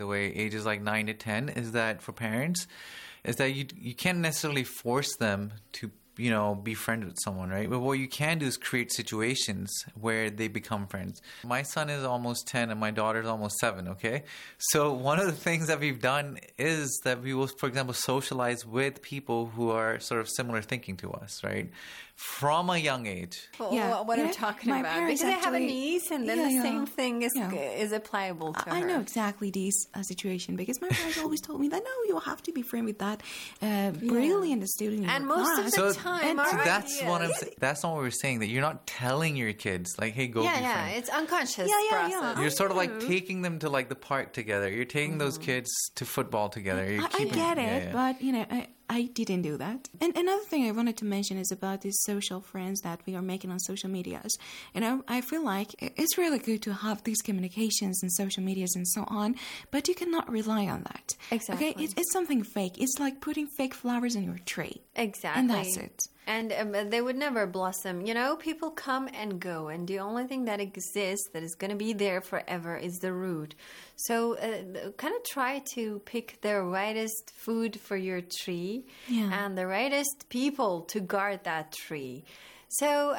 the way ages like 9 to 10 is that for parents is that you can't necessarily force them to be friends with someone, right? But what you can do is create situations where they become friends. My son is almost 10 and my daughter is almost 7, okay? So one of the things that we've done is that we will, for example, socialize with people who are sort of similar thinking to us, right? From a young age. Well, what I'm talking about. Because I have a niece and then the same thing is applicable to her. I know exactly this situation because my parents always told me that, no, you have to be friends with that brilliant student in and your most class. of the time. That's what I'm saying. That's not what we're saying. That you're not telling your kids like, "Hey, go be friends." Yeah, it's unconscious process. You're sort of like taking them to like the park together. You're taking those kids to football together. I get it, but I didn't do that. And another thing I wanted to mention is about these social friends that we are making on social medias. I feel like it's really good to have these communications and social medias and so on, but you cannot rely on that. Exactly. Okay, it's something fake. It's like putting fake flowers in your tree. Exactly. And that's it. And they would never blossom. People come and go, and the only thing that exists that is going to be there forever is the root. So kind of try to pick the rightest food for your tree and the rightest people to guard that tree. So,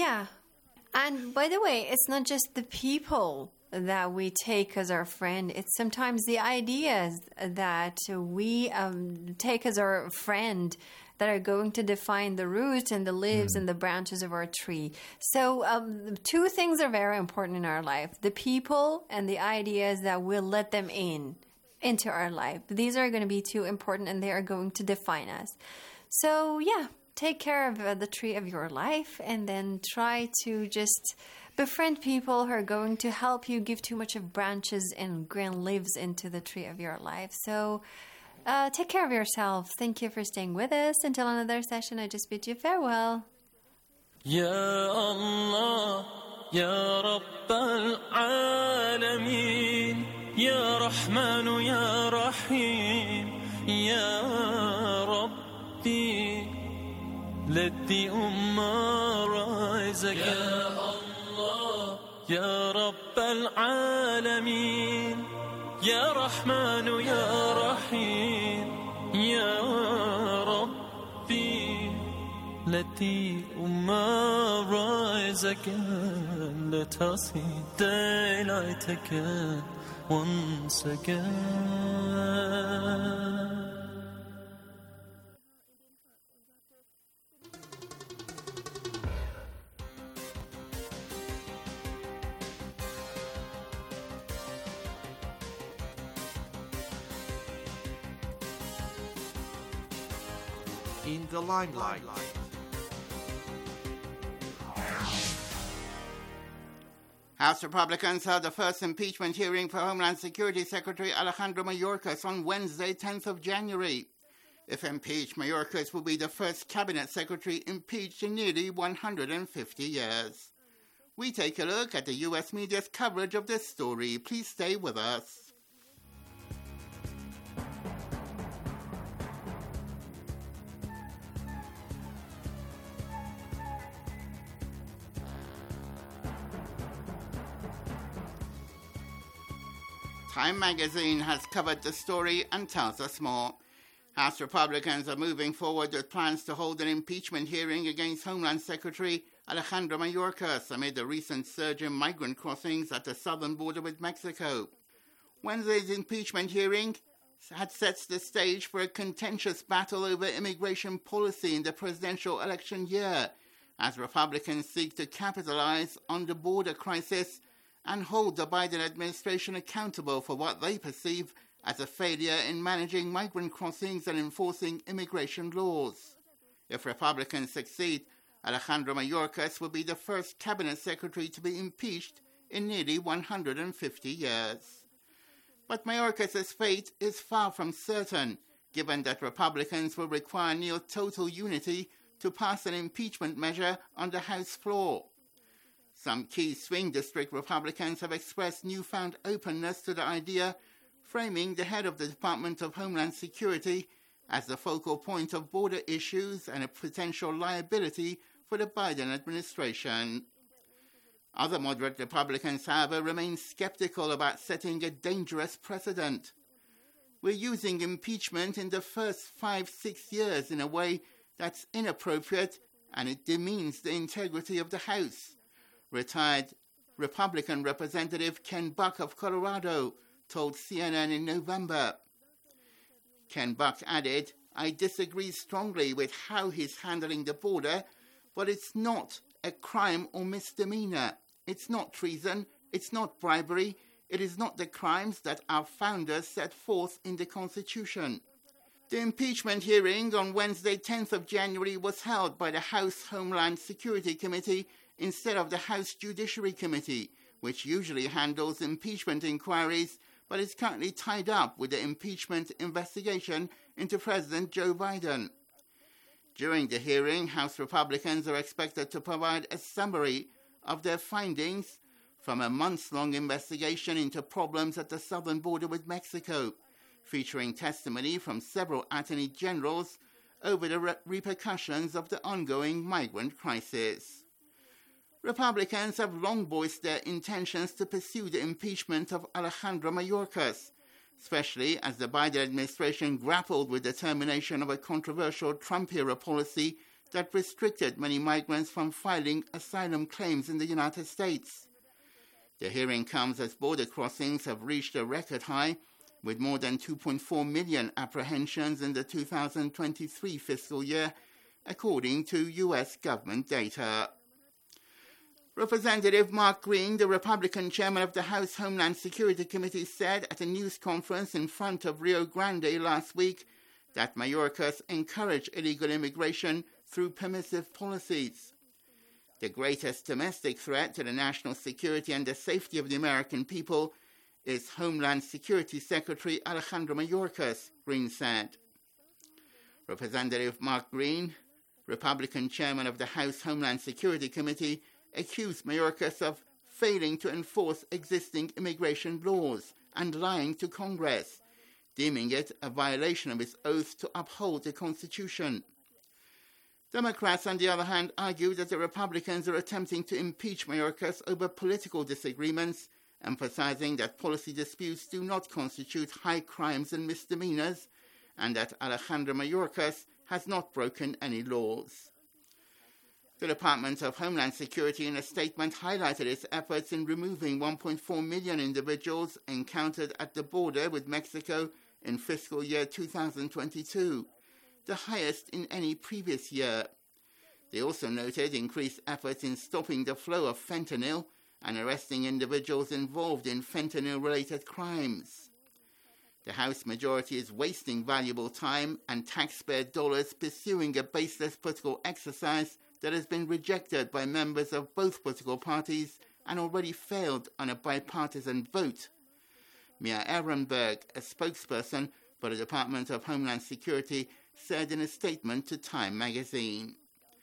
And by the way, it's not just the people that we take as our friend. It's sometimes the ideas that we take as our friend that are going to define the roots and the leaves and the branches of our tree. So two things are very important in our life. The people and the ideas that will let them into our life. These are going to be too important and they are going to define us. So take care of the tree of your life and then try to just befriend people who are going to help you give too much of branches and green leaves into the tree of your life. So take care of yourself. Thank you for staying with us. Until another session, I just bid you farewell. Ya Allah, Ya Rabbal Alameen, Ya Rahman, Ya Rahim, Ya Rabbi, let the Ummah rise again. Ya Allah, Ya Rabbal Alameen, Ya Rahman, Ya Rahim, Ya Rabbi, let the Ummah rise again. Let us see daylight again, once again. In the limelight. House Republicans held the first impeachment hearing for Homeland Security Secretary Alejandro Mayorkas on Wednesday, 10th of January. If impeached, Mayorkas will be the first cabinet secretary impeached in nearly 150 years. We take a look at the U.S. media's coverage of this story. Please stay with us. Time magazine has covered the story and tells us more. House Republicans are moving forward with plans to hold an impeachment hearing against Homeland Secretary Alejandro Mayorkas amid the recent surge in migrant crossings at the southern border with Mexico. Wednesday's impeachment hearing had sets the stage for a contentious battle over immigration policy in the presidential election year, as Republicans seek to capitalize on the border crisis and hold the Biden administration accountable for what they perceive as a failure in managing migrant crossings and enforcing immigration laws. If Republicans succeed, Alejandro Mayorkas will be the first cabinet secretary to be impeached in nearly 150 years. But Mayorkas' fate is far from certain, given that Republicans will require near total unity to pass an impeachment measure on the House floor. Some key swing district Republicans have expressed newfound openness to the idea, framing the head of the Department of Homeland Security as the focal point of border issues and a potential liability for the Biden administration. Other moderate Republicans, however, remain skeptical about setting a dangerous precedent. We're using impeachment in the first 5-6 years in a way that's inappropriate, and it demeans the integrity of the House, retired Republican Representative Ken Buck of Colorado told CNN in November. Ken Buck added, "I disagree strongly with how he's handling the border, but it's not a crime or misdemeanor. It's not treason, it's not bribery, it is not the crimes that our founders set forth in the Constitution." The impeachment hearing on Wednesday, 10th of January, was held by the House Homeland Security Committee instead of the House Judiciary Committee, which usually handles impeachment inquiries, but is currently tied up with the impeachment investigation into President Joe Biden. During the hearing, House Republicans are expected to provide a summary of their findings from a months-long investigation into problems at the southern border with Mexico, featuring testimony from several attorney generals over the repercussions of the ongoing migrant crisis. Republicans have long voiced their intentions to pursue the impeachment of Alejandro Mayorkas, especially as the Biden administration grappled with the termination of a controversial Trump-era policy that restricted many migrants from filing asylum claims in the United States. The hearing comes as border crossings have reached a record high, with more than 2.4 million apprehensions in the 2023 fiscal year, according to U.S. government data. Representative Mark Green, the Republican chairman of the House Homeland Security Committee, said at a news conference in front of Rio Grande last week that Mayorkas encouraged illegal immigration through permissive policies. The greatest domestic threat to the national security and the safety of the American people is Homeland Security Secretary Alejandro Mayorkas, Green said. Representative Mark Green, Republican chairman of the House Homeland Security Committee, accused Mayorkas of failing to enforce existing immigration laws and lying to Congress, deeming it a violation of his oath to uphold the Constitution. Democrats, on the other hand, argue that the Republicans are attempting to impeach Mayorkas over political disagreements, emphasizing that policy disputes do not constitute high crimes and misdemeanors, and that Alejandro Mayorkas has not broken any laws. The Department of Homeland Security, in a statement, highlighted its efforts in removing 1.4 million individuals encountered at the border with Mexico in fiscal year 2022, the highest in any previous year. They also noted increased efforts in stopping the flow of fentanyl and arresting individuals involved in fentanyl-related crimes. The House majority is wasting valuable time and taxpayer dollars pursuing a baseless political exercise that has been rejected by members of both political parties and already failed on a bipartisan vote. Mia Ehrenberg, a spokesperson for the Department of Homeland Security, said in a statement to Time magazine.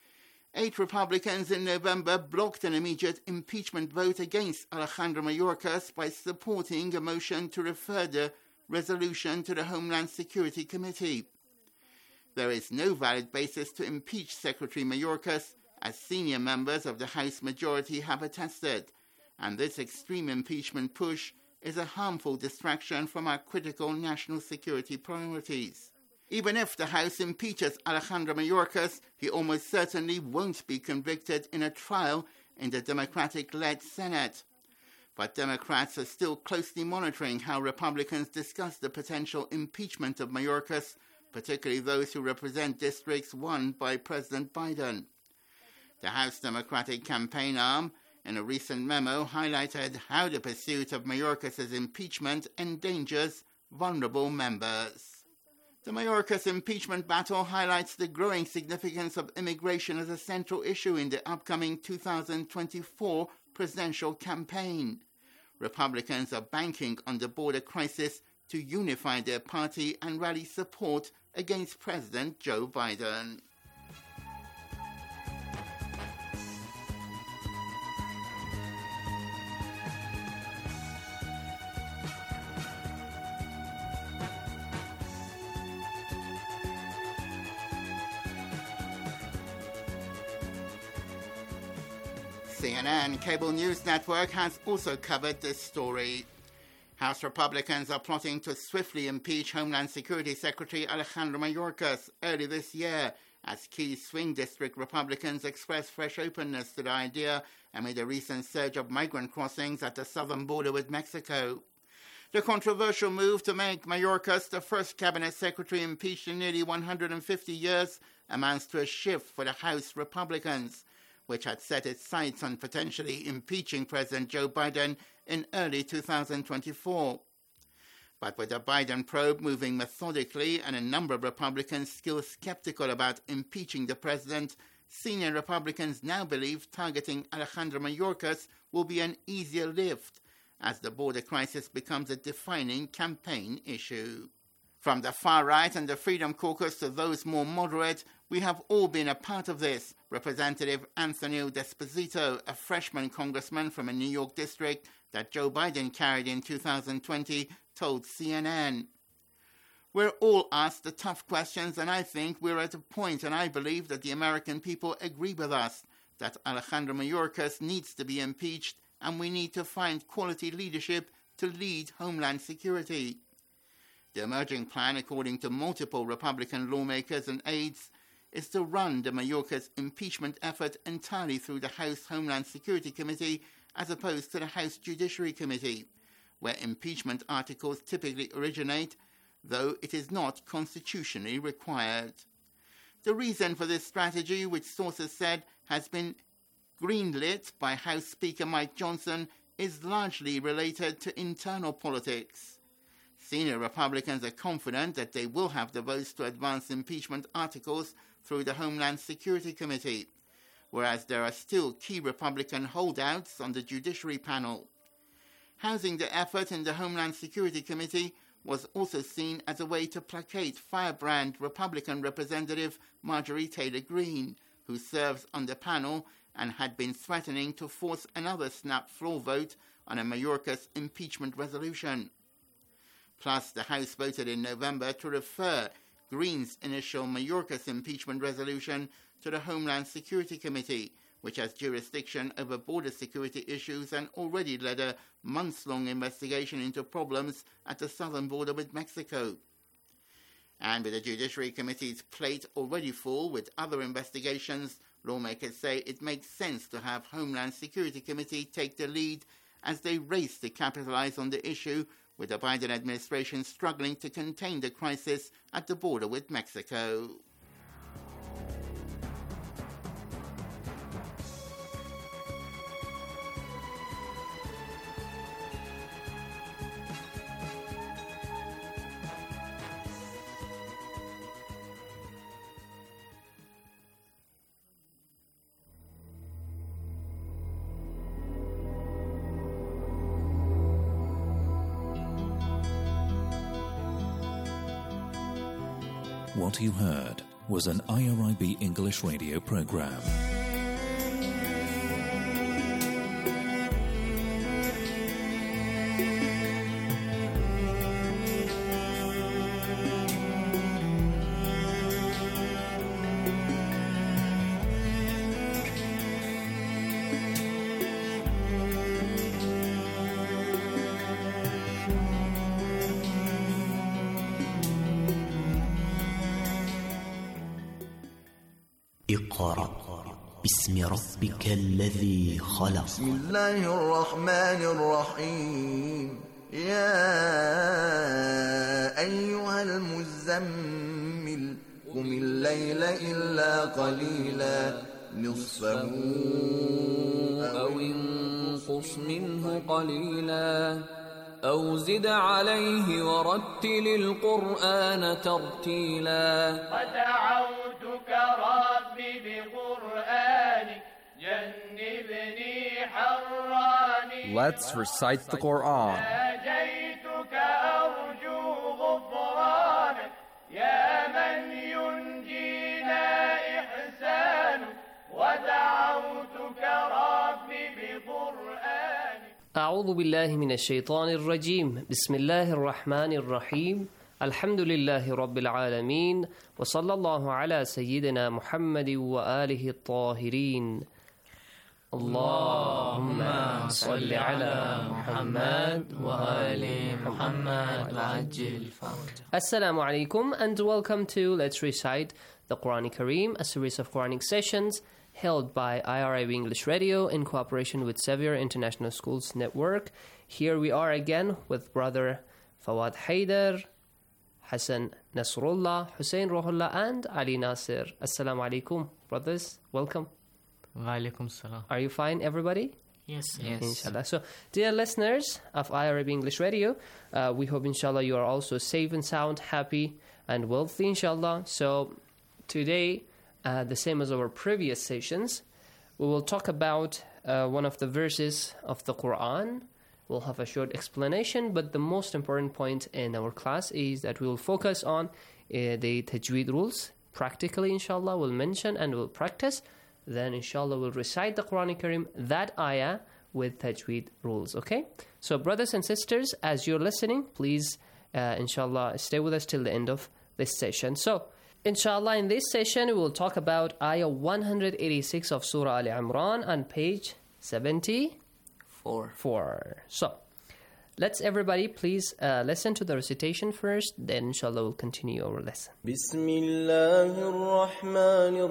8 Republicans in November blocked an immediate impeachment vote against Alejandro Mayorkas by supporting a motion to refer the resolution to the Homeland Security Committee. There is no valid basis to impeach Secretary Mayorkas, as senior members of the House majority have attested, and this extreme impeachment push is a harmful distraction from our critical national security priorities. Even if the House impeaches Alejandro Mayorkas, he almost certainly won't be convicted in a trial in the Democratic-led Senate. But Democrats are still closely monitoring how Republicans discuss the potential impeachment of Mayorkas, particularly those who represent districts won by President Biden. The House Democratic campaign arm, in a recent memo, highlighted how the pursuit of Mayorkas' impeachment endangers vulnerable members. The Mayorkas impeachment battle highlights the growing significance of immigration as a central issue in the upcoming 2024 presidential campaign. Republicans are banking on the border crisis to unify their party and rally support against President Joe Biden. CNN cable news network has also covered this story. House Republicans are plotting to swiftly impeach Homeland Security Secretary Alejandro Mayorkas early this year, as key swing district Republicans express fresh openness to the idea amid a recent surge of migrant crossings at the southern border with Mexico. The controversial move to make Mayorkas the first cabinet secretary impeached in nearly 150 years amounts to a shift for the House Republicans, which had set its sights on potentially impeaching President Joe Biden in early 2024. But with the Biden probe moving methodically and a number of Republicans still skeptical about impeaching the president, senior Republicans now believe targeting Alejandro Mayorkas will be an easier lift as the border crisis becomes a defining campaign issue. From the far right and the Freedom Caucus to those more moderate, we have all been a part of this, Representative Anthony D'Esposito, a freshman congressman from a New York district that Joe Biden carried in 2020, told CNN. We're all asked the tough questions, and I think we're at a point, and I believe that the American people agree with us, that Alejandro Mayorkas needs to be impeached, and we need to find quality leadership to lead Homeland Security. The emerging plan, according to multiple Republican lawmakers and aides, is to run the Mayorkas impeachment effort entirely through the House Homeland Security Committee as opposed to the House Judiciary Committee, where impeachment articles typically originate, though it is not constitutionally required. The reason for this strategy, which sources said has been greenlit by House Speaker Mike Johnson, is largely related to internal politics. Senior Republicans are confident that they will have the votes to advance impeachment articles through the Homeland Security Committee, whereas there are still key Republican holdouts on the Judiciary panel. Housing the effort in the Homeland Security Committee was also seen as a way to placate firebrand Republican Representative Marjorie Taylor Greene, who serves on the panel and had been threatening to force another snap floor vote on a Mayorkas impeachment resolution. Plus, the House voted in November to refer Greene's initial Mayorkas impeachment resolution to the Homeland Security Committee, which has jurisdiction over border security issues and already led a months-long investigation into problems at the southern border with Mexico. And with the Judiciary Committee's plate already full with other investigations, lawmakers say it makes sense to have Homeland Security Committee take the lead as they race to capitalize on the issue, with the Biden administration struggling to contain the crisis at the border with Mexico. What you heard was an IRIB English radio program. اقرأ باسم ربك الذي خلق. بسم الله الرحمن الرحيم. يا أيها المزمل قم الليل إلا قليلا نصفه أو انقص منه قليلا أو زد عليه ورتل القرآن ترتيلا. ودعوتك ربي بقرآنك جنبني حراني. Let's recite the Quran. ناجيتك أرجو غفرانك يا من ينجينا إحسانك. ودعوتك ربي بقرآنك. أعوذ بالله من الشيطان الرجيم. بسم الله الرحمن الرحيم. الحمد لله رب العالمين وصلى الله على سيدنا محمد وآله الطاهرين. اللهم صل على محمد وآل محمد وعجل فرجه. Assalamu alaikum and welcome to Let's Recite the Quran Kareem, a series of Quranic sessions held by IRIB English Radio in cooperation with Xavier International Schools Network. Here we are again with brother Fawad Haidar, Hassan Nasrullah, Hussein Rohullah and Ali Nasir. Assalamu alaikum, brothers. Welcome. Walaikum salam. Are you fine, everybody? Yes. Inshallah. So, dear listeners of IRIB English Radio, we hope, inshallah, you are also safe and sound, happy and wealthy, inshallah. So, today, the same as our previous sessions, we will talk about one of the verses of the Quran. We'll have a short explanation, but the most important point in our class is that we will focus on the tajweed rules. Practically, inshallah, we'll mention and we'll practice. Then, inshallah, we'll recite the Quran Kareem, that ayah, with tajweed rules, okay? So, brothers and sisters, as you're listening, please, inshallah, stay with us till the end of this session. So, inshallah, in this session, we will talk about ayah 186 of Surah Al-Imran on page 74. So, let's everybody please listen to the recitation first, then inshallah we'll continue our lesson. Bismillahir Rahmanir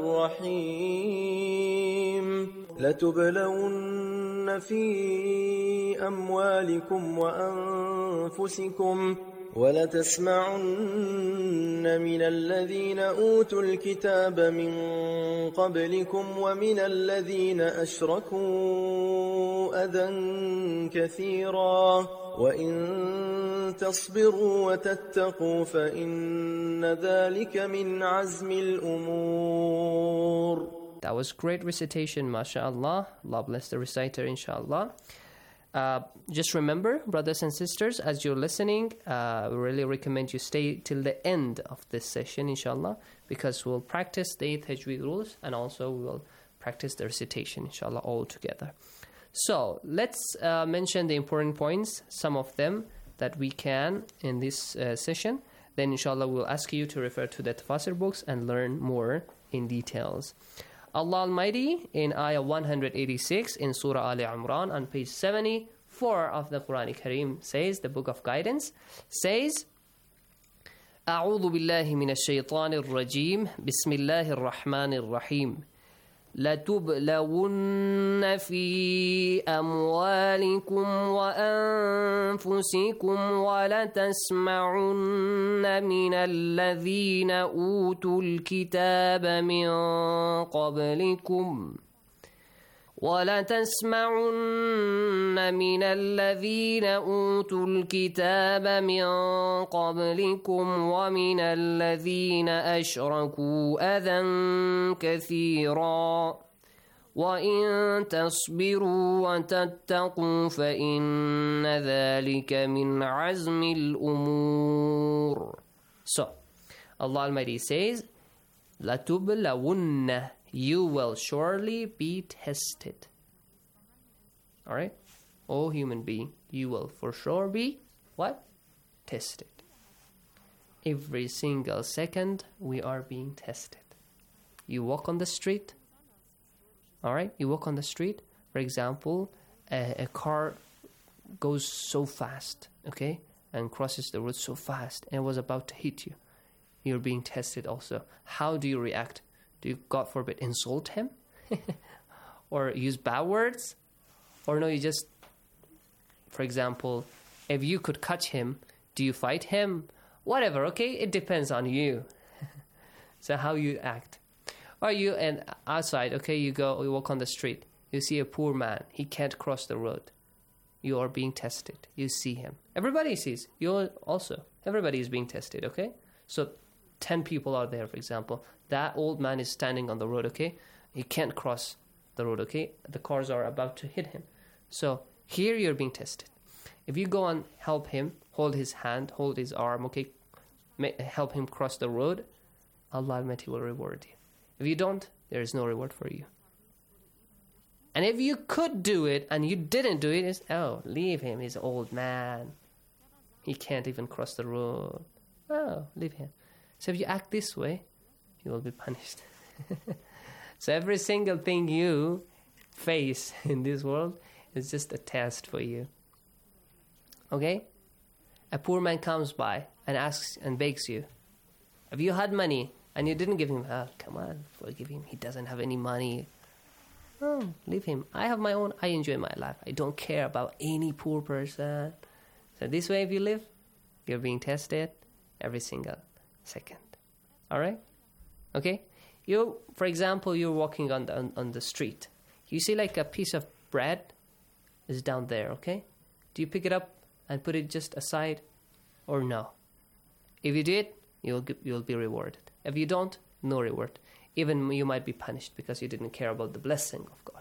Rahim. لتبلون في أموالكم وأنفسكم ولتسمعن من الذين أوتوا الكتاب من قبلكم ومن الذين أشركوا أذى كثيرا وإن تصبروا وتتقوا فإن ذلك من عزم الأمور. That was great recitation, mashallah. Allah bless the reciter, inshallah. Just remember, brothers and sisters, as you're listening, we really recommend you stay till the end of this session, inshallah, because we'll practice the tajweed rules and also we will practice the recitation, inshallah, all together. So, let's mention the important points, some of them that we can in this session. Then, inshallah, we'll ask you to refer to the tafsir books and learn more in details. Allah Almighty in ayah 186 in Surah Al-Imran on page 74 of the Quran Kareem says, the book of guidance says, أعوذ بالله من الشيطان الرجيم بسم الله الرحمن الرحيم لتبلون في أموالكم وأنفسكم ولتسمعن من الذين أوتوا الكتاب من قبلكم ومن الذين أشركوا أذى كثيرا وإن تصبروا وتتقوا فإن ذلك من عزم الأمور. So, Allah Almighty says, لَتُبْلَوُنَّ, you will surely be tested. Alright? O human being, you will for sure be, what? Tested. Every single second, we are being tested. You walk on the street. Alright? You walk on the street. For example, a car goes so fast, okay? And crosses the road so fast and was about to hit you. You're being tested also. How do you react? Do you, God forbid, insult him? Or use bad words? Or no, you just, for example, if you could catch him, do you fight him? Whatever, okay? It depends on you. So how you act. Or you, and outside, okay, you walk on the street. You see a poor man. He can't cross the road. You are being tested. You see him. Everybody sees. You also. Everybody is being tested, okay? So 10 people are there, for example. That old man is standing on the road, okay? He can't cross the road, okay? The cars are about to hit him. So here you're being tested. If you go and help him, hold his hand, hold his arm, okay? Help him cross the road, Allah Almighty will reward you. If you don't, there is no reward for you. And if you could do it and you didn't do it, it's, oh, leave him, he's an old man. He can't even cross the road. Oh, leave him. So if you act this way, you will be punished. So every single thing you face in this world is just a test for you. Okay? A poor man comes by and asks and begs you, have you had money? And you didn't give him, come on, forgive him. He doesn't have any money. Oh, leave him. I have my own. I enjoy my life. I don't care about any poor person. So this way, if you live, you're being tested every single second. All right? Okay? You, for example, you're walking on the street. You see like a piece of bread is down there, okay? Do you pick it up and put it just aside or no? If you did, you'll be rewarded. If you don't, no reward. Even you might be punished because you didn't care about the blessing of God.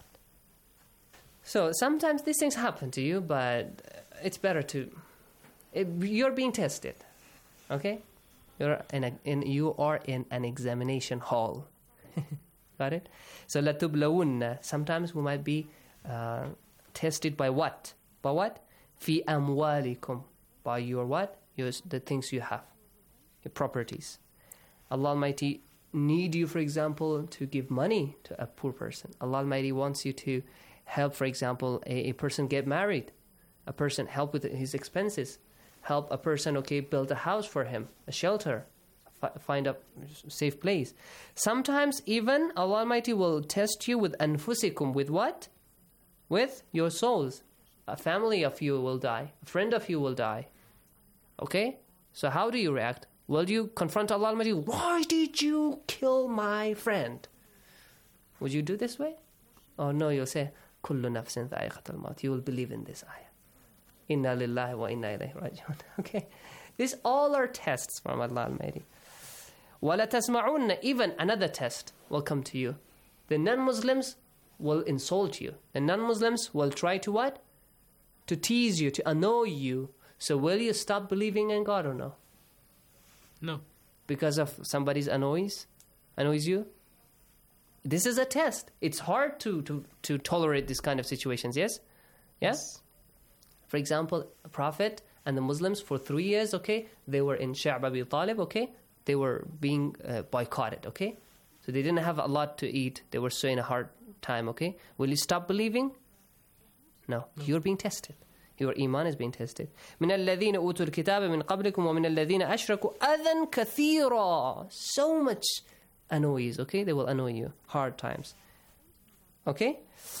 So sometimes these things happen to you, but it's better to... you're being tested, okay? You are in an examination hall. Got it? So لَتُبْلَوُنَّ. Sometimes we might be tested by what? By what? فِي أَمْوَالِكُمْ. By your what? The things you have. Your properties. Allah Almighty need you, for example, to give money to a poor person. Allah Almighty wants you to help, for example, a person get married. A person help with his expenses. Help a person, okay, build a house for him, a shelter, find a safe place. Sometimes even Allah Almighty will test you with anfusikum. With what? With your souls. A family of you will die. A friend of you will die. Okay? So how do you react? Will you confront Allah Almighty? Why did you kill my friend? Would you do this way? Oh no, you'll say, كُلُّ نَفْسٍ ذَائِقَةُ الْمَوْتِ. You will believe in this ayah. Inna lillahi wa inna ilayhi raji'un. Okay? These all are tests from Allah Almighty. وَلَا تَسْمَعُنَّ. Even another test will come to you. The non-Muslims will insult you. The non-Muslims will try to what? To tease you, to annoy you. So will you stop believing in God or no? No. Because of somebody's annoys you? This is a test. It's hard to tolerate this kind of situations, yes? Yes? For example, a prophet and the Muslims for 3 years, okay, they were in Sha'b Abi Talib, okay? They were being boycotted, okay? So they didn't have a lot to eat. They were so in a hard time, okay? Will you stop believing? No. You're being tested. Your iman is being tested. من الذين أوتوا الكتاب من قبلكم ومن الذين أشركوا أذى كثيرا. So much annoys, okay? They will annoy you. Hard times. Okay?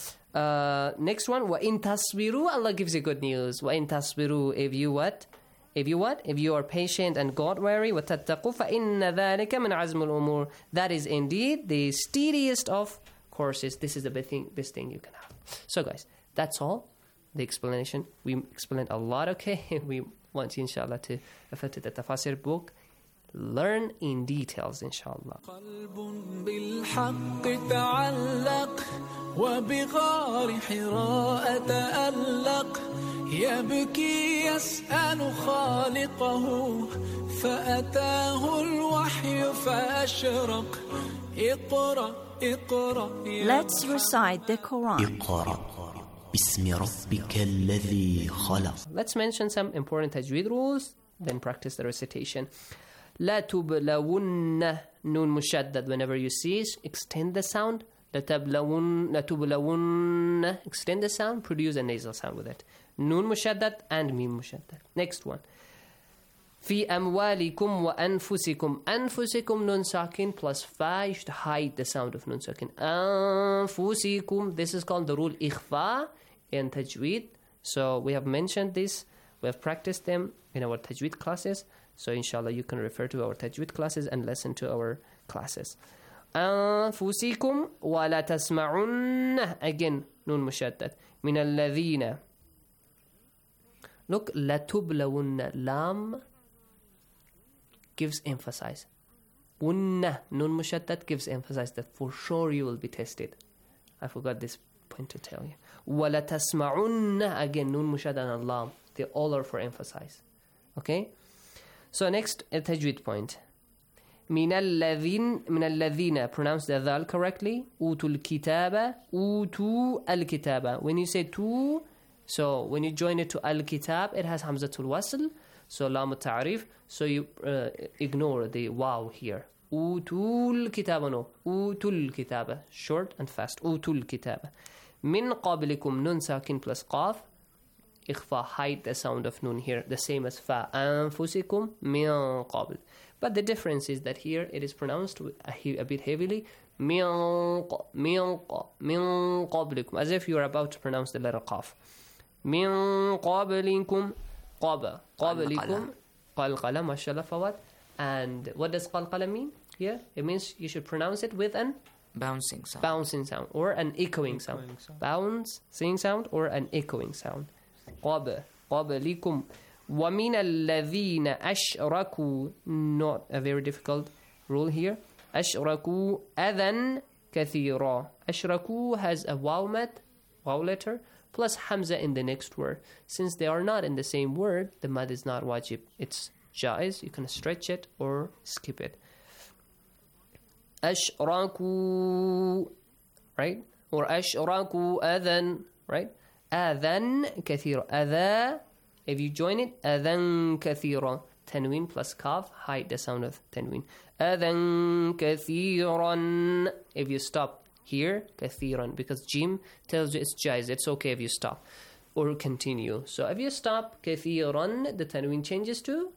Next one. وَإِن تَصْبِرُوا. Allah gives you good news. وَإِن تَصْبِرُوا. If you what? If you are patient and God-wary. وَتَتَّقُوا فَإِنَّ ذَلِكَ مِنْ عَزْمِ الْأُمُورِ. That is indeed the steadiest of courses. This is the best thing you can have. So guys, that's all. The explanation. We explained a lot, okay? We want you, inshallah, to refer to the Tafasir book. Learn in details, inshallah. قلب بالحق تعلق وبغار حراء تألق يبكي يسأل خالقه فأتاه الوحي فأشرق اقرأ اقرأ. Let's recite the Quran. اقرأ باسم ربك الذي خلق. Let's mention some important tajweed rules, then practice the recitation. لا تبلون نون مشدد. Whenever you see, extend the sound. لا تبلون. Extend the sound, produce a nasal sound with it. نون مشدد and ميم مشدد. Next one. في أموالكم وأنفسكم. أنفسكم نون ساكن plus fa. You should hide the sound of نون ساكن. أنفسكم. This is called the rule إخفاء in tajweed. So we have mentioned this. We have practiced them in our tajweed classes. So inshallah you can refer to our tajweed classes and listen to our classes. أنفسكم ولا تسمعن. Again نون مشدد. من الذين. Look, لتبلون. Lam gives emphasis. Unna, nun mushaddad, gives emphasis that for sure you will be tested. I forgot this point to tell you. Wala tasma'unna, again, nun mushaddad and lam. They all are for emphasis. Okay? So next, a tajweed point. من الذين, pronounce the dhal correctly. Utul kitaba, utu al-kitaba. When you say tu, so when you join it to al-kitab, it has hamzatul wasl. So lam ta'rif. So you ignore the wow here. Utul kitaba, no. Utul kitaba. Short and fast. Utul kitaba. Min qablikum, nun sakin plus qaf. Ikhfa, hide the sound of nun here, the same as fa. Anfusikum min qabl. But the difference is that here it is pronounced a bit heavily. Min qablikum, as if you are about to pronounce the letter qaf. Min qablikum, qablikum, qalqala, mashallah, fawad. And what does qalqala mean here? It means you should pronounce it with an bouncing sound or an echoing sound. Bouncing sound or an echoing sound. قبلكم ومن الذين أشركوا, not a very difficult rule here. أشركوا أذى كثيرا. أشركوا has a waw letter plus hamza in the next word. Since they are not in the same word, the mad is not wajib. It's jaiz. You can stretch it or skip it. أشركوا, right? Or أشركوا أذى, right? أذن كثيرا. أذى, if you join it, أذن كثيرا. Tanween plus kaf, hide the sound of tanween. أذن كثيرا. If you stop here, كثيرا, because jim tells you it's jaiz. It's okay if you stop or continue. So if you stop كثيرا, the tanween changes to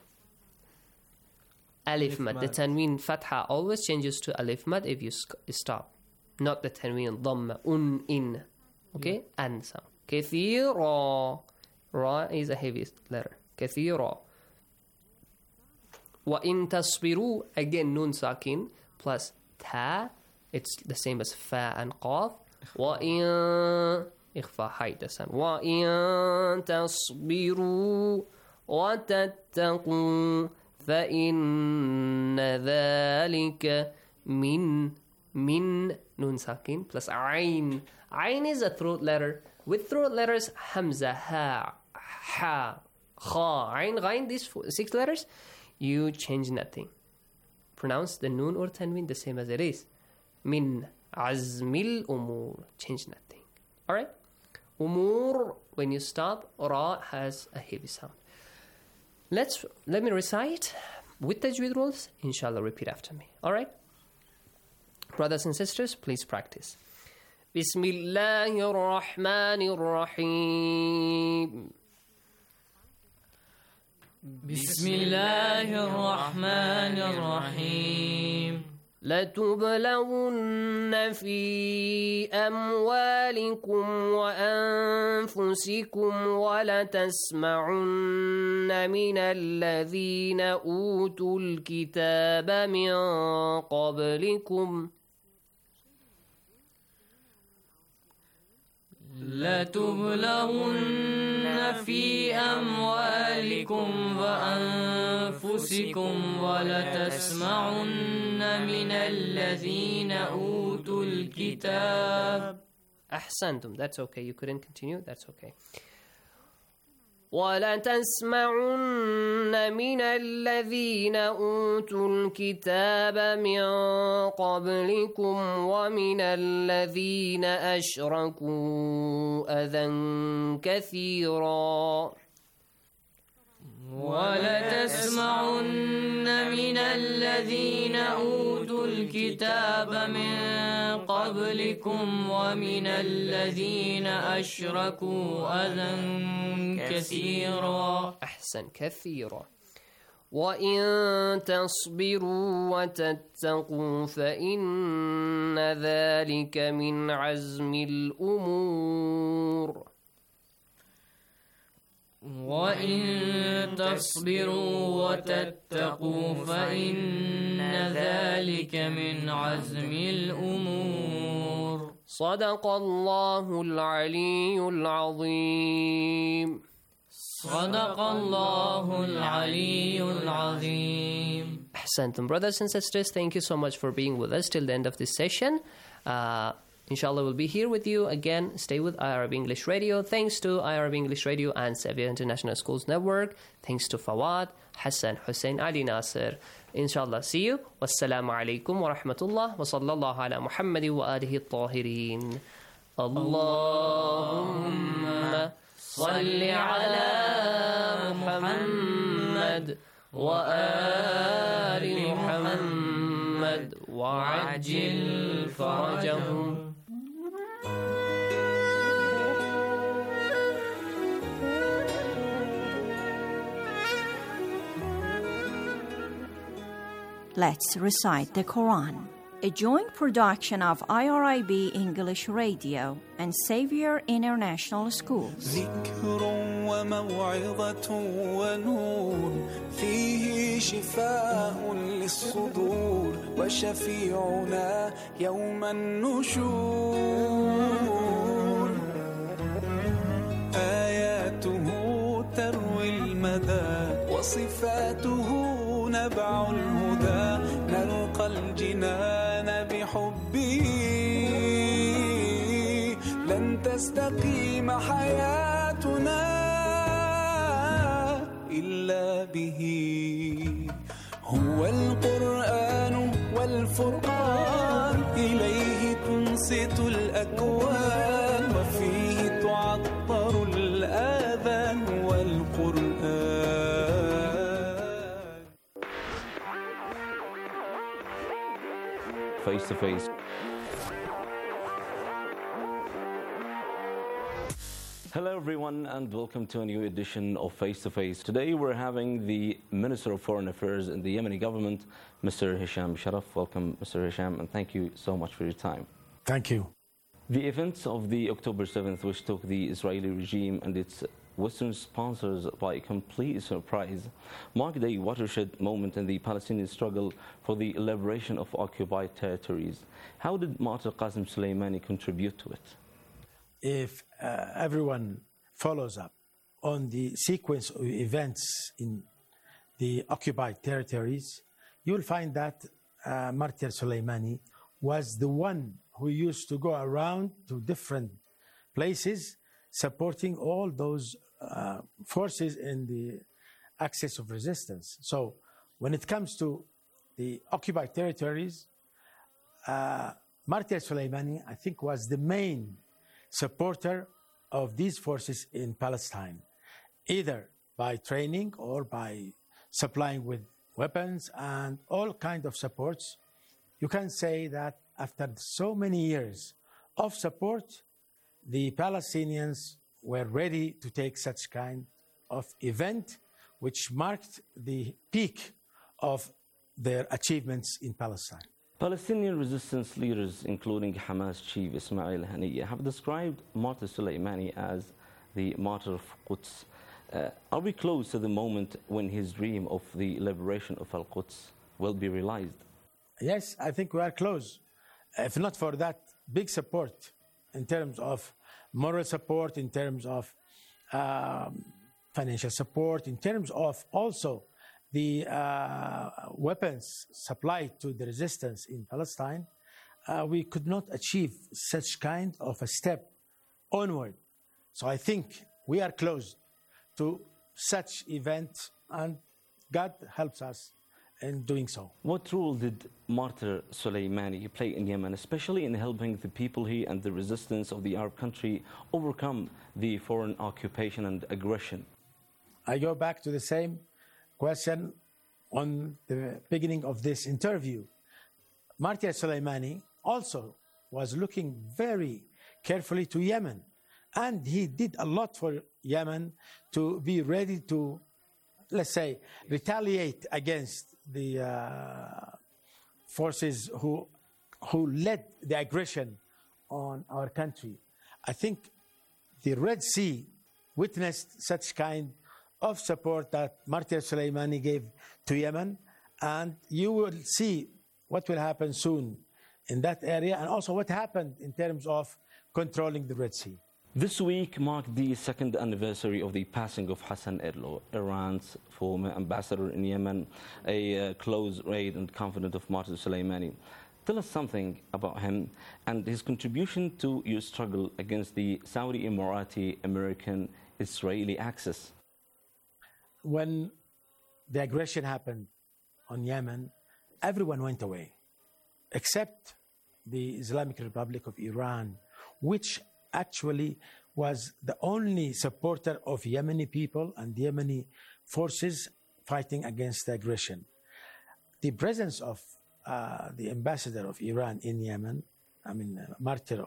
alif mad. The tanween fatha always changes to alif mad if you stop. Not the tanween dhamma, in. Okay, and sound. كثيرا. Ra is a heavy letter. كثيرا. وإن تصبروا, again nun sakin plus ta. It's the same as fa and qaf. وإن إخفاء, hide the sound. وإن تصبروا وتتقوا فإن ذلك من nun sakin plus ayn. Ayn is a throat letter. With throat letters, hamza, ha, kha, ayn, ghayn, these 6 letters, you change nothing. Pronounce the nun or tanween the same as it is. Min azmil umur, change nothing. Alright? Umur, when you stop, ra has a heavy sound. Let me recite with tajweed rules. Inshallah, repeat after me. Alright? Brothers and sisters, please practice. بسم الله الرحمن الرحيم. بسم الله الرحمن الرحيم. لتبلغن في أموالكم وأنفسكم ولتسمعن من الذين أوتوا الكتاب من قبلكم لتبلغن في أموالكم وأنفسكم ولتسمعن من الذين أوتوا الكتاب. أحسنتم. That's okay. You couldn't continue. That's okay. ولتسمعن من الذين أوتوا الكتاب من قبلكم ومن الذين أشركوا أذى كثيرا. ولتسمعن من الذين أوتوا الكتاب من قبلكم ومن الذين أشركوا أذى كثيرا. أحسن، كثيرا. وإن تصبروا وتتقوا فإن ذلك من عزم الأمور. وإن تصبروا وتتقوا فإن ذلك من عزم الأمور. صدق الله العلي العظيم. صدق الله العلي العظيم. Ahsantum. Brothers and sisters, thank you so much for being with us till the end of this session. Inshallah, we'll be here with you again. Stay with IRB English Radio. Thanks to IRB English Radio and Xavier International Schools Network. Thanks to Fawad, Hassan, Hussein, Ali Nasir. Inshallah, see you. Wassalamu alaikum wa rahmatullah wa sallallahu ala Muhammadi wa alihi at-tahirin. Allahumma salli ala Muhammad wa ali Muhammad wa ajil farajahum. Let's recite the Quran. A joint production of IRIB English Radio and Xavier International School. ذكر وموعظة ونور فيه شفاء للصدور وشفيعنا يوم النشور آياته تروي المدى وصفاته نبع الهدى نلقى الجنان بحبه لن تستقيم حياتنا إلا به هو القرآن والفرقان إليه تنصت الأكوان وفيه تعطر الآذان والقرآن. Face to face. Hello everyone and welcome to a new edition of Face to Face. Today we're having the Minister of Foreign Affairs in the Yemeni government, Mr. Hisham Sharaf. Welcome, Mr. Hisham, and thank you so much for your time. Thank you. The events of the October 7th, which took the Israeli regime and its Western sponsors by complete surprise, marked a watershed moment in the Palestinian struggle for the liberation of occupied territories. How did Martyr Qasim Soleimani contribute to it? If everyone follows up on the sequence of events in the occupied territories, you'll find that Martyr Soleimani was the one who used to go around to different places supporting all those forces in the axis of resistance. So when it comes to the occupied territories, Martyr Soleimani, I think, was the main supporter of these forces in Palestine, either by training or by supplying with weapons and all kinds of supports. You can say that after so many years of support, the Palestinians were ready to take such kind of event, which marked the peak of their achievements in Palestine. Palestinian resistance leaders, including Hamas chief Ismail Haniyeh, have described Martyr Soleimani as the martyr of Quds. Are we close to the moment when his dream of the liberation of Al-Quds will be realized? Yes, I think we are close. If not for that big support in terms of moral support, in terms of financial support, in terms of also the weapons supplied to the resistance in Palestine, we could not achieve such kind of a step onward. So I think we are close to such event, and God helps us in doing so. What role did Martyr Soleimani play in Yemen, especially in helping the people here and the resistance of the Arab country overcome the foreign occupation and aggression? I go back to the same question on the beginning of this interview. Martyr Soleimani also was looking very carefully to Yemen, and he did a lot for Yemen to be ready to, let's say, retaliate against the forces who led the aggression on our country. I think the Red Sea witnessed such kind of support that Martyr Soleimani gave to Yemen, and you will see what will happen soon in that area, and also what happened in terms of controlling the Red Sea. This week marked the second anniversary of the passing of Hassan Erlo, Iran's former ambassador in Yemen, a close aide and confidant of Martyr Soleimani. Tell us something about him and his contribution to your struggle against the Saudi Emirati American Israeli axis. When the aggression happened on Yemen, everyone went away, except the Islamic Republic of Iran, which actually was the only supporter of Yemeni people and Yemeni forces fighting against the aggression. The presence of the ambassador of Iran in Yemen, Martyr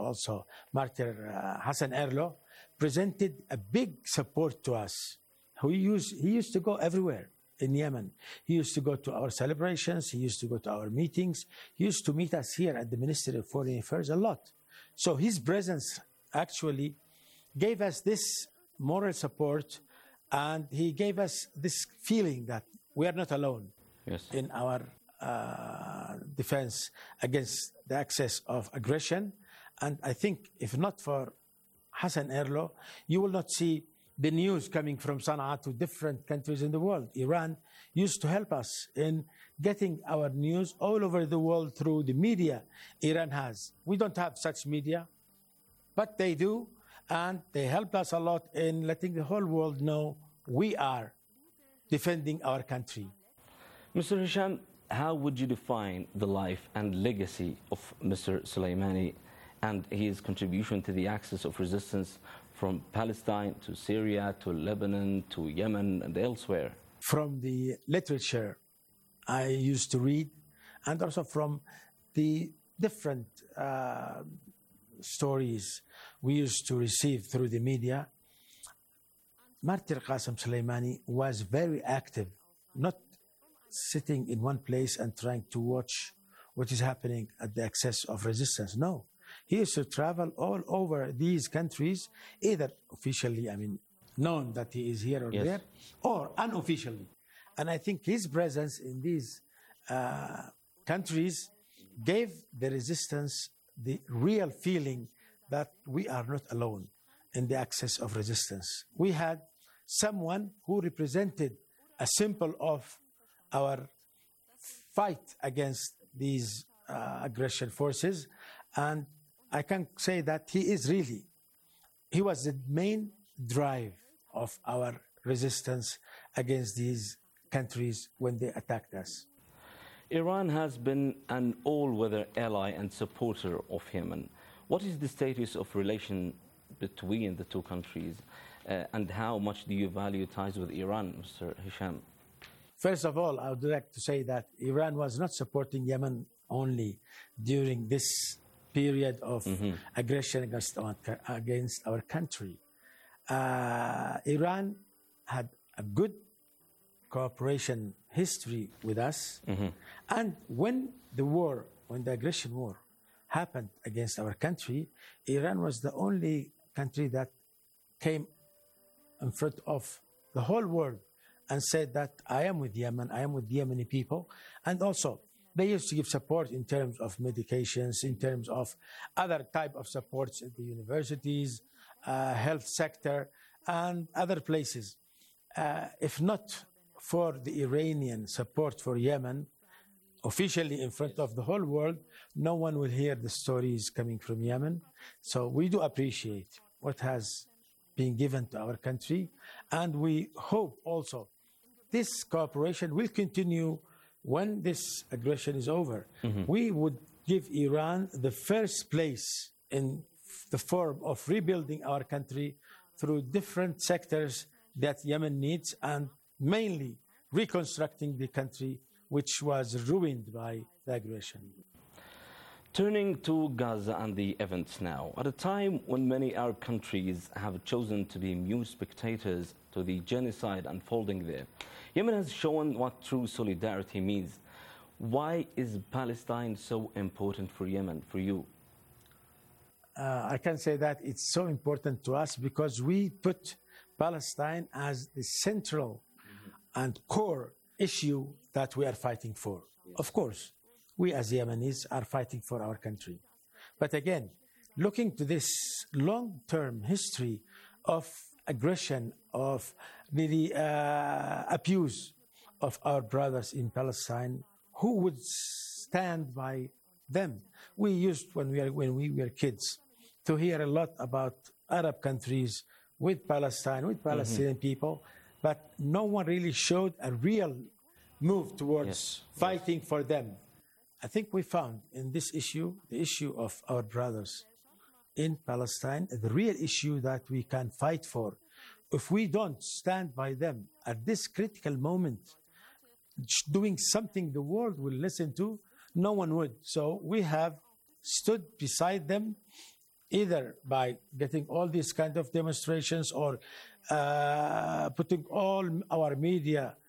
Hassan Erlo, presented a big support to us. He used to go everywhere in Yemen. He used to go to our celebrations. He used to go to our meetings. He used to meet us here at the Ministry of Foreign Affairs a lot. So his presence actually gave us this moral support, and he gave us this feeling that we are not alone in our defense against the excess of aggression. And I think if not for Hassan Erlo, you will not see the news coming from Sana'a to different countries in the world. Iran used to help us in getting our news all over the world through the media Iran has. We don't have such media, but they do, and they help us a lot in letting the whole world know we are defending our country. Mr. Hisham, how would you define the life and legacy of Mr. Soleimani and his contribution to the axis of resistance from Palestine to Syria to Lebanon to Yemen and elsewhere? From the literature I used to read, and also from the different stories we used to receive through the media, Martyr Qasem Soleimani was very active, not sitting in one place and trying to watch what is happening at the axis of resistance. No. He used to travel all over these countries, either officially, known that he is here or there, or unofficially. And I think his presence in these countries gave the resistance the real feeling that we are not alone in the axis of resistance. We had someone who represented a symbol of our fight against these aggression forces, and I can say that he was the main drive of our resistance against these countries when they attacked us. Iran has been an all-weather ally and supporter of Yemen. What is the status of relation between the two countries, and how much do you value ties with Iran, Mr. Hisham? First of all, I would like to say that Iran was not supporting Yemen only during this period of aggression against our country. Iran had a good cooperation history with us, and when the aggression war happened against our country, Iran was the only country that came in front of the whole world and said that I am with Yemen, I am with the Yemeni people. And also, they used to give support in terms of medications, in terms of other type of supports at the universities, health sector, and other places. If not for the Iranian support for Yemen, officially in front of the whole world, no one will hear the stories coming from Yemen. So we do appreciate what has been given to our country, and we hope also this cooperation will continue when this aggression is over. We would give Iran the first place in the form of rebuilding our country through different sectors that Yemen needs, and mainly reconstructing the country which was ruined by the aggression. Turning to Gaza and the events now, at a time when many Arab countries have chosen to be mute spectators to the genocide unfolding there, Yemen has shown what true solidarity means. Why is Palestine so important for Yemen, for you? I can say that it's so important to us because we put Palestine as the central and core issue that we are fighting for. Of course, we as Yemenis are fighting for our country. But again, looking to this long-term history of aggression, of the abuse of our brothers in Palestine, who would stand by them? We used, when we were kids, to hear a lot about Arab countries with Palestine, with Palestinian people, but no one really showed a real move towards fighting for them. I think we found in this issue, the issue of our brothers in Palestine, the real issue that we can fight for. If we don't stand by them at this critical moment, doing something the world will listen to, no one would. So we have stood beside them, either by getting all these kind of demonstrations or putting all our media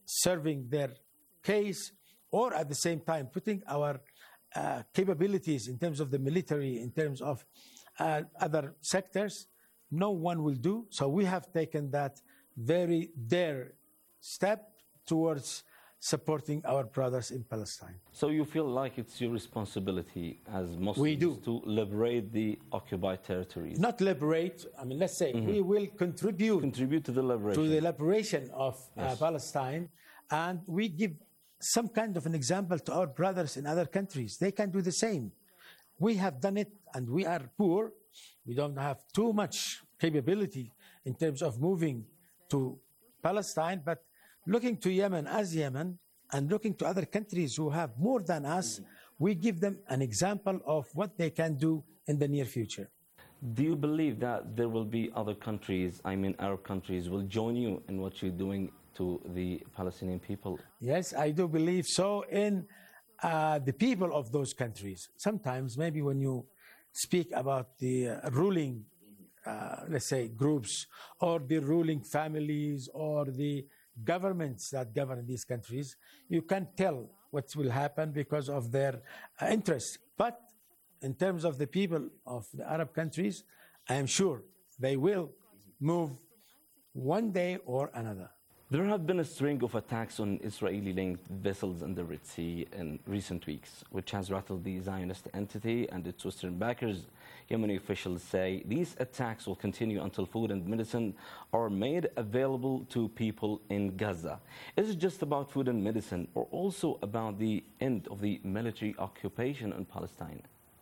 serving their case, or at the same time putting our capabilities in terms of the military, in terms of other sectors, no one will do. So we have taken that very dare step towards supporting our brothers in Palestine. So you feel like it's your responsibility as Muslims We do. to liberate the occupied territories? Not liberate, I mean, let's say we will contribute to the liberation of Yes. Palestine, and we give some kind of an example to our brothers in other countries. They can do the same. We have done it, and we are poor. We don't have too much capability in terms of moving to Palestine, but looking to Yemen as Yemen and looking to other countries who have more than us, we give them an example of what they can do in the near future. Do you believe that there will be other countries, I mean Arab countries, will join you in what you're doing to the Palestinian people? Yes, I do believe so in the people of those countries. Sometimes maybe when you speak about the ruling, let's say, groups or the ruling families or the governments that govern these countries, you can tell what will happen because of their interests. But in terms of the people of the Arab countries, I am sure they will move one day or another. There have been a string of attacks on Israeli-linked vessels in the Red Sea in recent weeks, which has rattled the Zionist entity and its Western backers. Yemeni officials say these attacks will continue until food and medicine are made available to people in Gaza. Is it just about food and medicine, or also about the end of the military occupation in Palestine?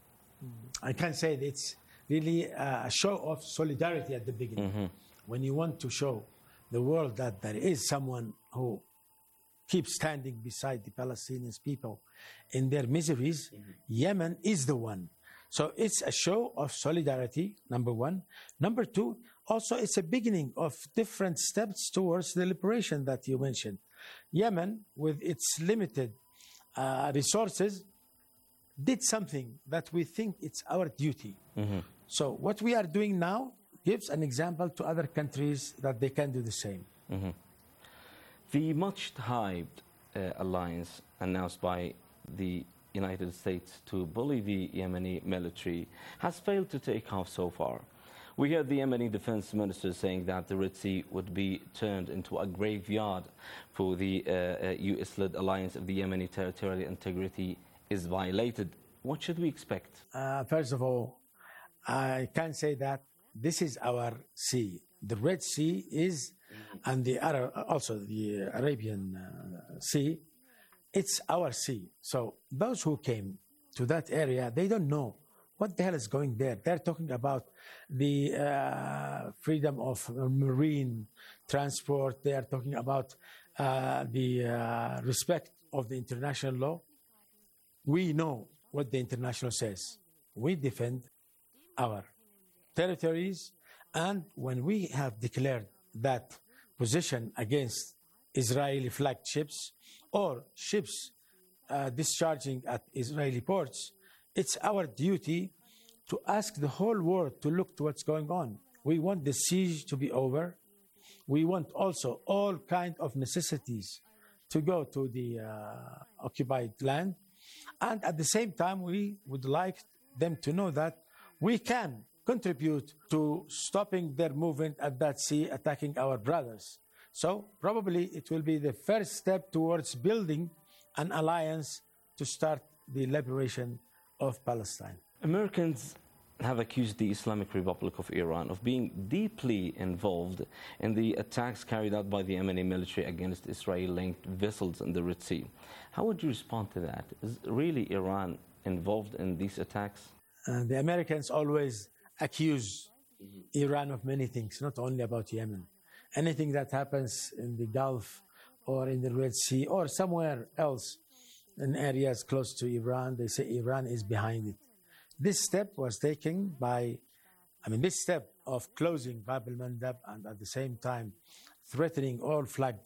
I can say that it's really a show of solidarity at the beginning. When you want to show the world that there is someone who keeps standing beside the Palestinian people in their miseries, Yemen is the one. So it's a show of solidarity, number one. Number two, also it's a beginning of different steps towards the liberation that you mentioned. Yemen, with its limited resources, did something that we think it's our duty. So what we are doing now gives an example to other countries that they can do the same. The much-hyped alliance announced by the United States to bully the Yemeni military has failed to take off so far. We heard the Yemeni defense minister saying that the Red Sea would be turned into a graveyard for the US-led alliance if the Yemeni territorial integrity is violated. What should we expect? First of all, I can say that this is our sea. The Red Sea is, and the also the Arabian Sea, it's our sea. So those who came to that area, they don't know what the hell is going there. They're talking about the freedom of marine transport. They are talking about the respect of the international law. We know what the international says. We defend our territories, and when we have declared that position against Israeli flagged ships or ships discharging at Israeli ports, it's our duty to ask the whole world to look to what's going on. We want the siege to be over. We want also all kinds of necessities to go to the occupied land. And at the same time, we would like them to know that we can contribute to stopping their movement at that sea, attacking our brothers. So probably it will be the first step towards building an alliance to start the liberation of Palestine. Americans have accused the Islamic Republic of Iran of being deeply involved in the attacks carried out by the Yemeni military against Israel-linked vessels in the Red Sea. How would you respond to that? Is really Iran involved in these attacks? The Americans always accuse Iran of many things, not only about Yemen. Anything that happens in the Gulf or in the Red Sea or somewhere else in areas close to Iran, they say Iran is behind it. This step was taken by, this step of closing Bab al-Mandab and at the same time threatening all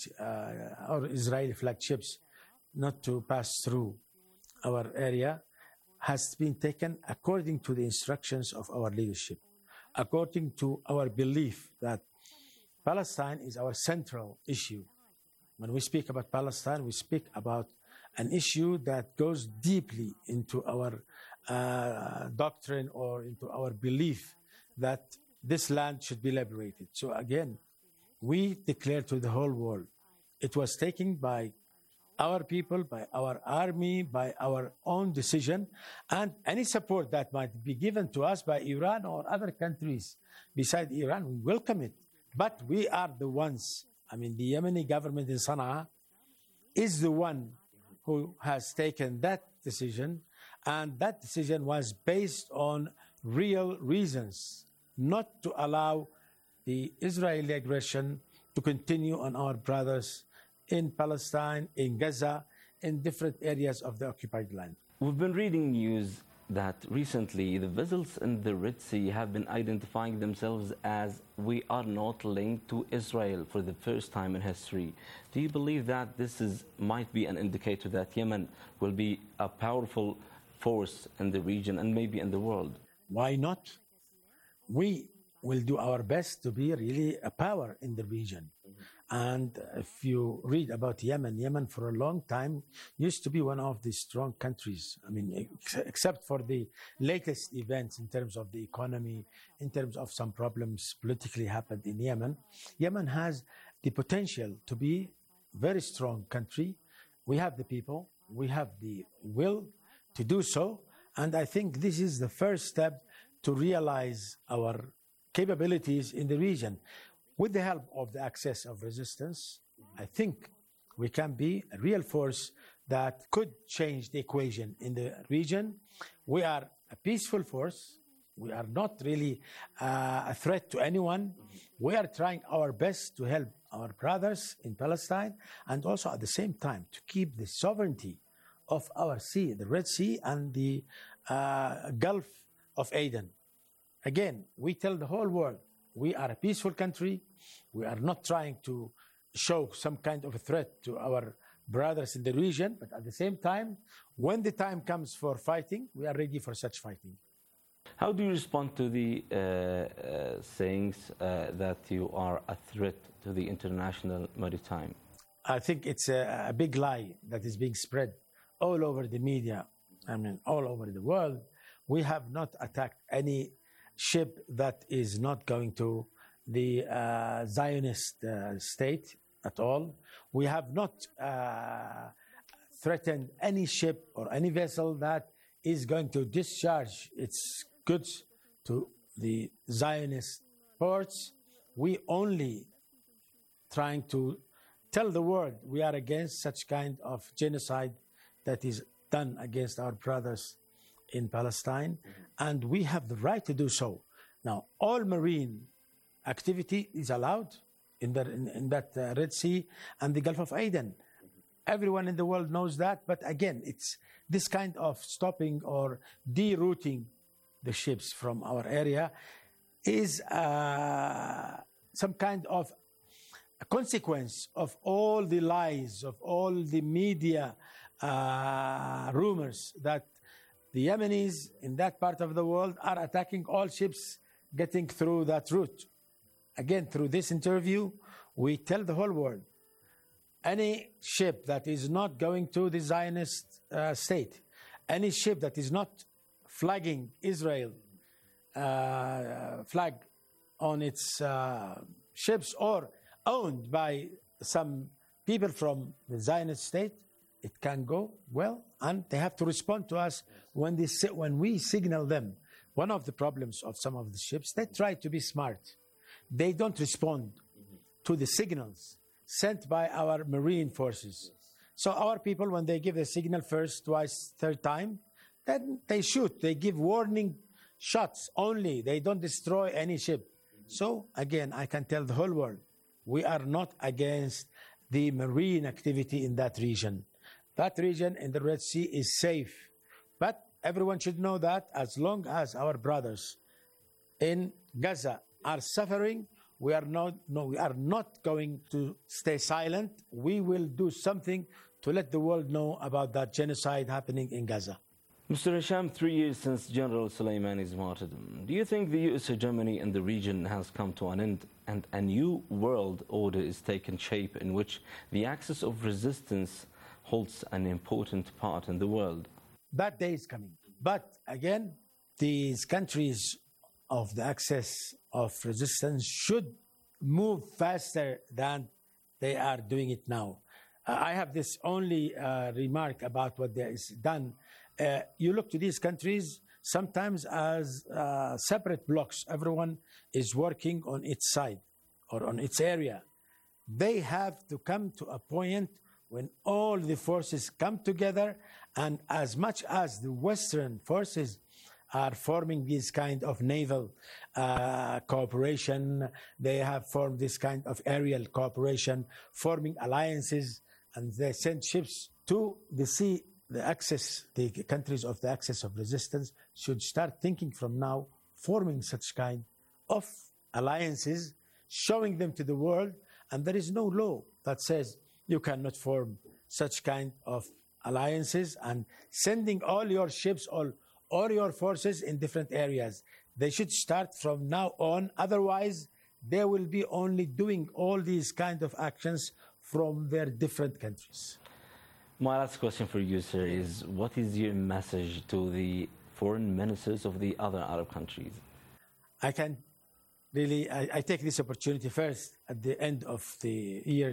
Israeli flagged ships not to pass through our area has been taken according to the instructions of our leadership, according to our belief that Palestine is our central issue. When we speak about Palestine, we speak about an issue that goes deeply into our doctrine or into our belief that this land should be liberated. So again, we declare to the whole world, it was taken by our people, by our army, by our own decision, and any support that might be given to us by Iran or other countries beside Iran, we welcome it. But we are the ones, the Yemeni government in Sana'a is the one who has taken that decision, and that decision was based on real reasons, not to allow the Israeli aggression to continue on our brothers in Palestine, in Gaza, in different areas of the occupied land. We've been reading news that recently the vessels in the Red Sea have been identifying themselves as we are not linked to Israel for the first time in history. Do you believe that this might be an indicator that Yemen will be a powerful force in the region and maybe in the world? Why not? We will do our best to be really a power in the region. And if you read about Yemen for a long time used to be one of the strong countries. Except for the latest events in terms of the economy, in terms of some problems politically happened in Yemen. Yemen has the potential to be a very strong country. We have the people, we have the will to do so. And I think this is the first step to realize our capabilities in the region. With the help of the access of resistance, I think we can be a real force that could change the equation in the region. We are a peaceful force. We are not really a threat to anyone. We are trying our best to help our brothers in Palestine and also at the same time to keep the sovereignty of our sea, the Red Sea and the Gulf of Aden. Again, we tell the whole world, we are a peaceful country. We are not trying to show some kind of a threat to our brothers in the region, but at the same time, when the time comes for fighting, we are ready for such fighting. How do you respond to the sayings that you are a threat to the international maritime? I think it's a big lie that is being spread all over the media, all over the world. We have not attacked any ship that is not going to the Zionist state at all. We have not threatened any ship or any vessel that is going to discharge its goods to the Zionist ports. We only trying to tell the world we are against such kind of genocide that is done against our brothers in Palestine, and we have the right to do so. Now, all marine activity is allowed in that Red Sea and the Gulf of Aden. Everyone in the world knows that, but again, it's this kind of stopping or derouting the ships from our area is some kind of a consequence of all the lies, of all the media rumors that the Yemenis in that part of the world are attacking all ships getting through that route. Again, through this interview, we tell the whole world, any ship that is not going to the Zionist state, any ship that is not flagging Israel flag on its ships or owned by some people from the Zionist state, it can go well, and they have to respond to us when we signal them. One of the problems of some of the ships, they try to be smart. They don't respond to the signals sent by our marine forces. So our people, when they give the signal first, twice, third time, then they shoot. They give warning shots only. They don't destroy any ship. So again, I can tell the whole world, we are not against the marine activity in that region. That region in the Red Sea is safe. But everyone should know that as long as our brothers in Gaza are suffering, we are not going to stay silent. We will do something to let the world know about that genocide happening in Gaza. Mr. Hisham, 3 years since General Soleimani's martyrdom, do you think the U.S. hegemony in the region has come to an end and a new world order is taking shape in which the axis of resistance holds an important part in the world? That day is coming. But again, these countries of the axis of resistance should move faster than they are doing it now. I have this only remark about what there is done. You look to these countries sometimes as separate blocks. Everyone is working on its side or on its area. They have to come to a point when all the forces come together, and as much as the Western forces are forming this kind of naval cooperation, they have formed this kind of aerial cooperation, forming alliances, and they send ships to the sea. The axis, the countries of the axis of resistance should start thinking from now, forming such kind of alliances, showing them to the world, and there is no law that says you cannot form such kind of alliances and sending all your ships, all your forces in different areas. They should start from now on, otherwise they will be only doing all these kind of actions from their different countries. My last question for you, sir, is what is your message to the foreign ministers of the other Arab countries? I take this opportunity first at the end of the year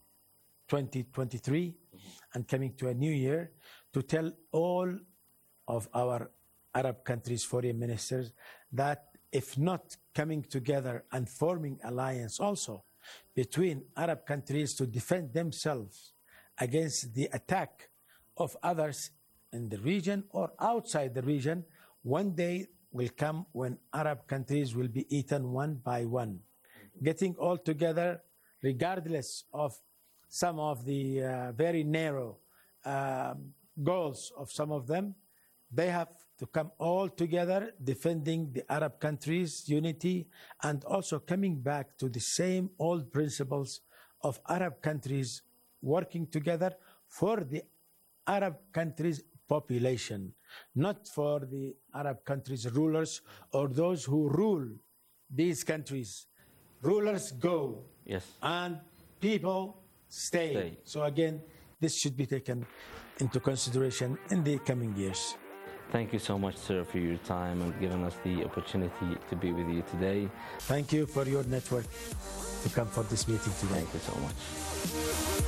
2023 and coming to a new year to tell all of our Arab countries' foreign ministers that if not coming together and forming alliance also between Arab countries to defend themselves against the attack of others in the region or outside the region, one day will come when Arab countries will be eaten one by one. Getting all together, regardless of some of the very narrow goals of some of them, they have to come all together defending the Arab countries' unity and also coming back to the same old principles of Arab countries working together for the Arab countries' population, not for the Arab countries' rulers or those who rule these countries. Rulers go, yes, and people stay. So again, this should be taken into consideration in the coming years. Thank you so much, sir, for your time and giving us the opportunity to be with you today. Thank you for your network to come for this meeting today. Thank you so much.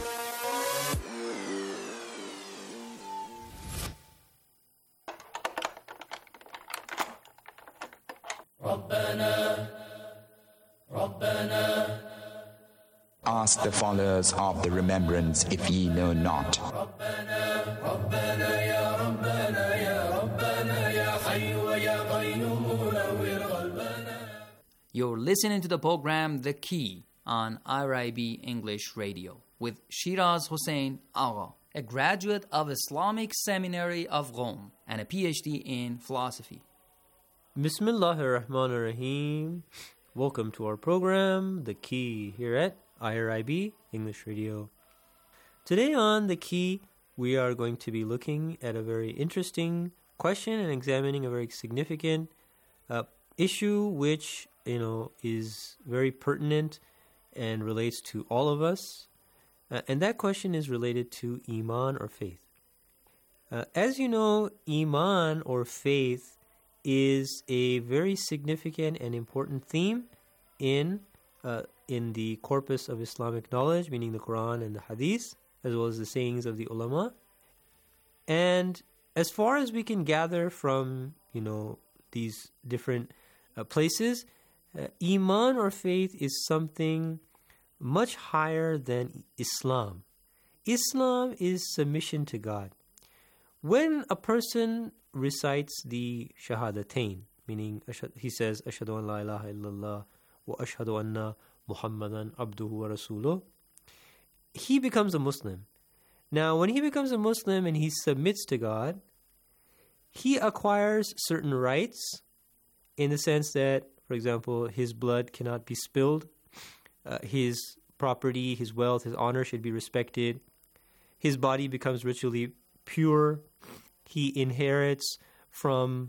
Ask the followers of the remembrance if ye know not. You're listening to the program The Key on IRIB English Radio with Shiraz Hussain Agha, a graduate of Islamic Seminary of Rome and a PhD in philosophy. Bismillahirrahmanirrahim. Welcome to our program, The Key, here at IRIB English Radio. Today on The Key, we are going to be looking at a very interesting question and examining a very significant issue which, is very pertinent and relates to all of us. And that question is related to Iman or faith. As you know, Iman or faith is a very significant and important theme in the corpus of Islamic knowledge, meaning the Quran and the Hadith, as well as the sayings of the ulama. And as far as we can gather from, these different places, Iman or faith is something much higher than Islam. Islam is submission to God. When a person recites the Shahadatain, meaning he says, Ashhadu an la ilaha illallah wa ashhadu anna Muhammadan abduhu wa rasuluh, he becomes a Muslim. Now, when he becomes a Muslim and he submits to God, he acquires certain rights in the sense that, for example, his blood cannot be spilled, his property, his wealth, his honor should be respected, his body becomes ritually pure, he inherits from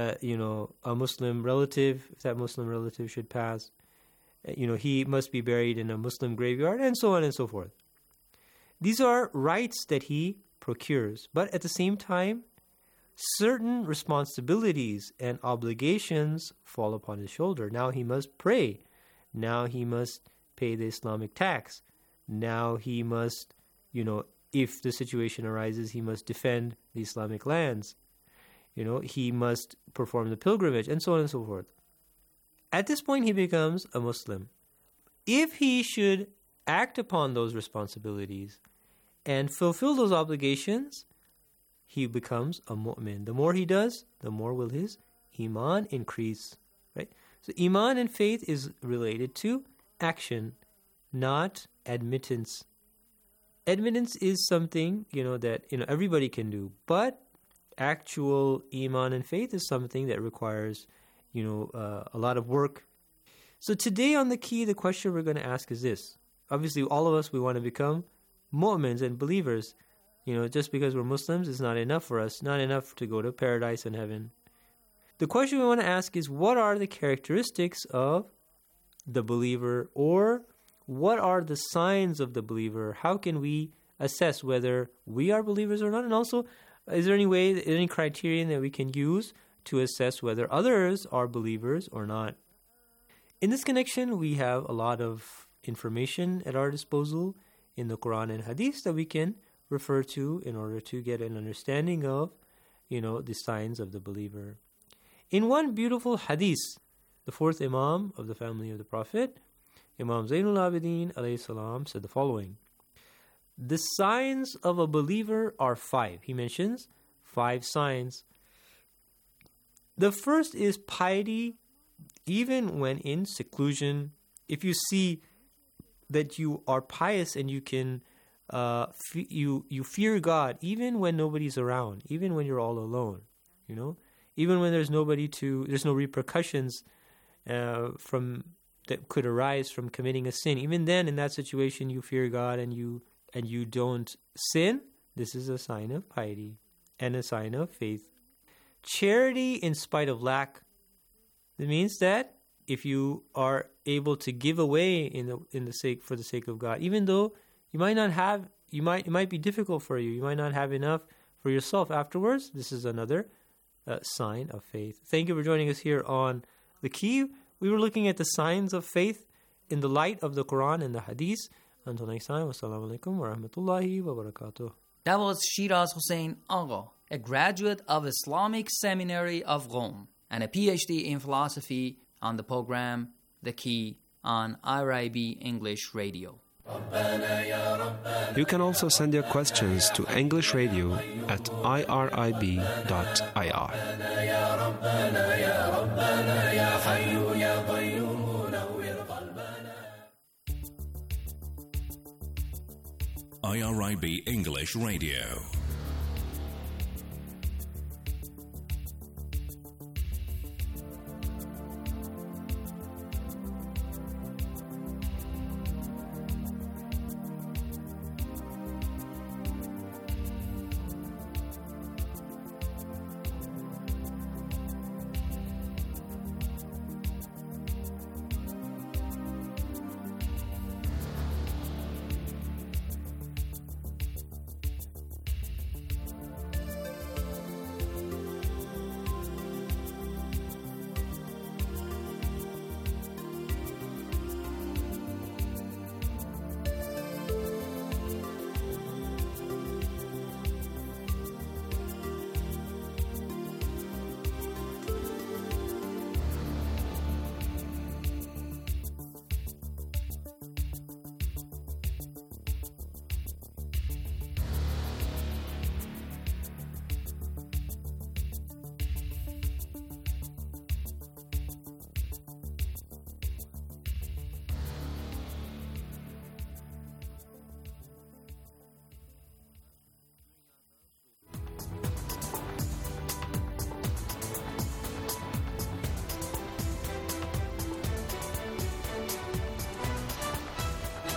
a Muslim relative, if that Muslim relative should pass. He must be buried in a Muslim graveyard, and so on and so forth. These are rights that he procures, but at the same time, certain responsibilities and obligations fall upon his shoulder. Now he must pray. Now he must pay the Islamic tax. Now he must, if the situation arises, he must defend the Islamic lands. He must perform the pilgrimage, and so on and so forth. At this point, he becomes a Muslim. If he should act upon those responsibilities and fulfill those obligations, he becomes a mu'min. The more he does, the more will his iman increase. Right? So iman and faith is related to action, not admittance. Admittance is something, that everybody can do, but actual iman and faith is something that requires, a lot of work. So today on The Key, the question we're going to ask is this. Obviously, all of us, we want to become mu'mins and believers. Just because we're Muslims is not enough for us, not enough to go to paradise and heaven. The question we want to ask is, what are the characteristics of the believer, or what are the signs of the believer? How can we assess whether we are believers or not? And also, is there any criterion that we can use to assess whether others are believers or not? In this connection, we have a lot of information at our disposal in the Quran and Hadith that we can refer to in order to get an understanding of, the signs of the believer. In one beautiful Hadith, the fourth Imam of the family of the Prophet, Imam Zainul Abidin alayhi salam, said the following: the signs of a believer are 5. He mentions 5 signs. The first is piety, even when in seclusion. If you see that you are pious and you can, you fear God, even when nobody's around, even when you're all alone, even when there's no repercussions from that could arise from committing a sin. Even then, in that situation, you fear God and you don't sin. This is a sign of piety and a sign of faith. Charity in spite of lack. It means that if you are able to give away for the sake of God, even though you might not have, it might be difficult for you. You might not have enough for yourself afterwards. This is another sign of faith. Thank you for joining us here on The Key. We were looking at the signs of faith in the light of the Quran and the Hadith. Until next time, wassalamu alaikum wa rahmatullahi wa barakatuh. That was Shiraz Hussain Agha, a graduate of Islamic Seminary of Rome and a PhD in philosophy, on the program The Key on IRIB English Radio. You can also send your questions to English Radio at irib.ir. IRIB English Radio.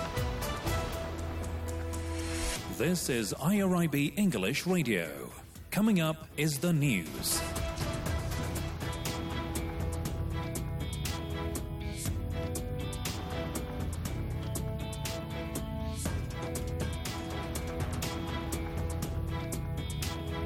This is IRIB English Radio. Coming up is the news.